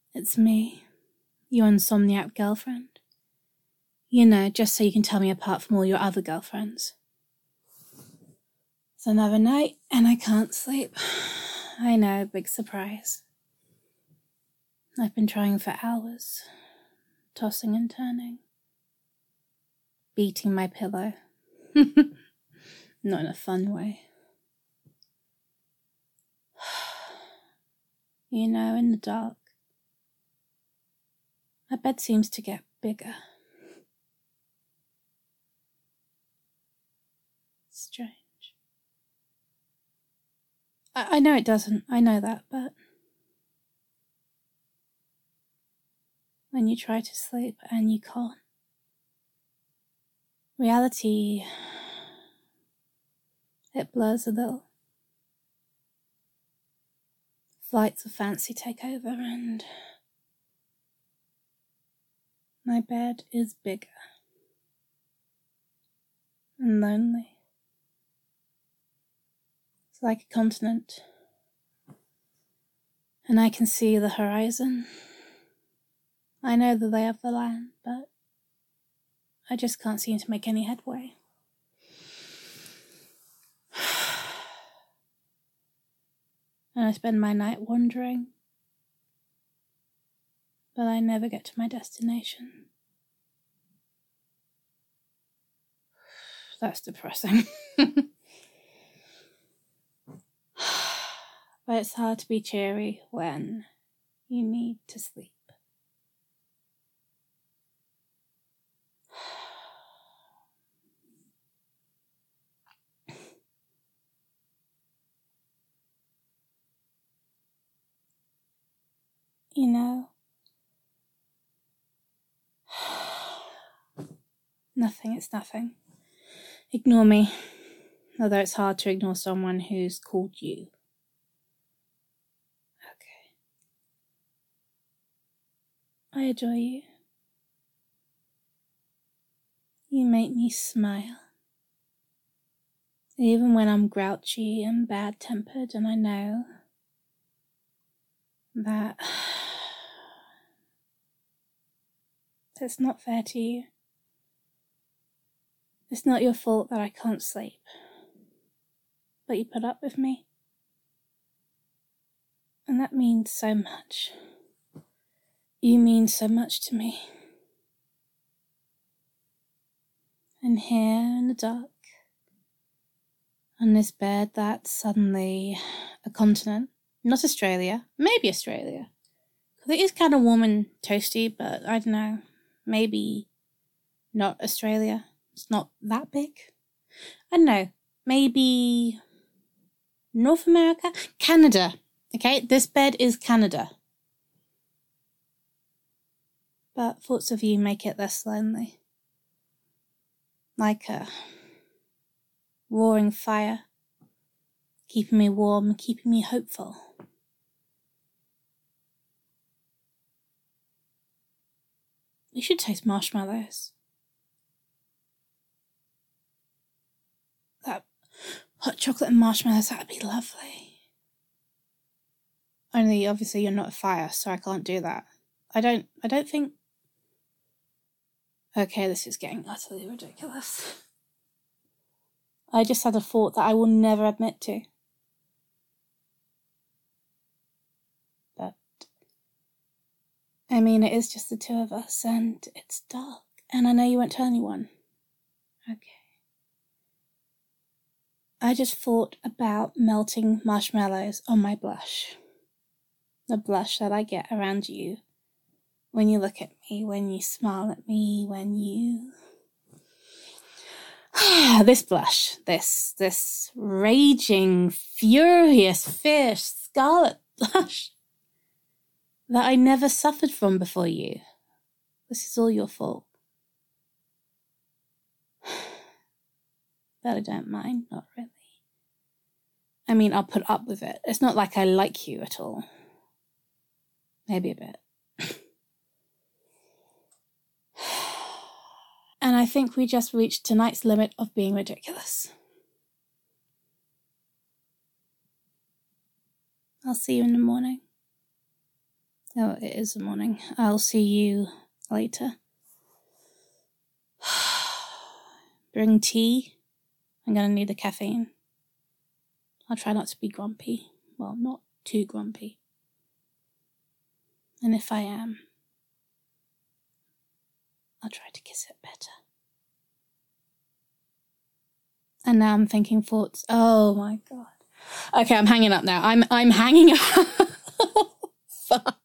It's me, your insomniac girlfriend. You know, just so you can tell me apart from all your other girlfriends. It's another night and I can't sleep. I know, big surprise. I've been trying for hours, tossing and turning, beating my pillow. Not in a fun way. You know, in the dark, my bed seems to get bigger. Strange. I know it doesn't, I know that, but when you try to sleep and you can't, reality, it blurs a little. Flights of fancy take over and my bed is bigger and lonely. It's like a continent, and I can see the horizon. I know the lay of the land, but I just can't seem to make any headway. And I spend my night wandering, but I never get to my destination. That's depressing. But it's hard to be cheery when you need to sleep. You know, nothing, it's nothing. Ignore me, although it's hard to ignore someone who's called you. Okay. I adore you. You make me smile. Even when I'm grouchy and bad-tempered, and I know that it's not fair to you. It's not your fault that I can't sleep. But you put up with me. And that means so much. You mean so much to me. And here in the dark, on this bed that's suddenly a continent, not Australia, maybe Australia. Because it is kind of warm and toasty, but I don't know, maybe not Australia. It's not that big. I don't know, maybe North America? Canada. Okay, this bed is Canada. But thoughts of you make it less lonely. Like a roaring fire, keeping me warm, keeping me hopeful. We should taste marshmallows. That hot chocolate and marshmallows, that'd be lovely. Only, obviously, you're not a fire, so I can't do that. I don't think... Okay, this is getting utterly ridiculous. I just had a thought that I will never admit to. But, I mean, it is just the two of us, and it's dark, and I know you won't tell anyone. Okay. I just thought about melting marshmallows on my blush. The blush that I get around you when you look at me, when you smile at me, when you... This blush, this raging, furious, fierce, scarlet blush that I never suffered from before you. This is all your fault. But I don't mind, not really. I mean, I'll put up with it. It's not like I like you at all. Maybe a bit. And I think we just reached tonight's limit of being ridiculous. I'll see you in the morning. Oh, it is the morning. I'll see you later. Bring tea. I'm going to need the caffeine. I'll try not to be grumpy. Well, not too grumpy. And if I am, I'll try to kiss it better. And now I'm thinking thoughts. Oh my God. Okay, I'm hanging up now. I'm hanging up. Fuck.